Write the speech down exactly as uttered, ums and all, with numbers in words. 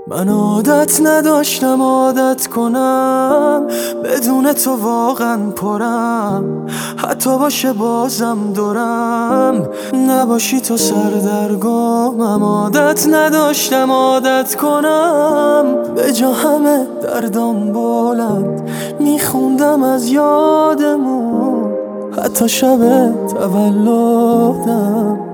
من عادت نداشتم عادت کنم، بدون تو واقعا پرم، حتی باشه بازم دورم، نباشی تو سردرگمم. عادت نداشتم عادت کنم، به جا همه دردام بلند میخوندم از یادمون، حتی شب تولدم.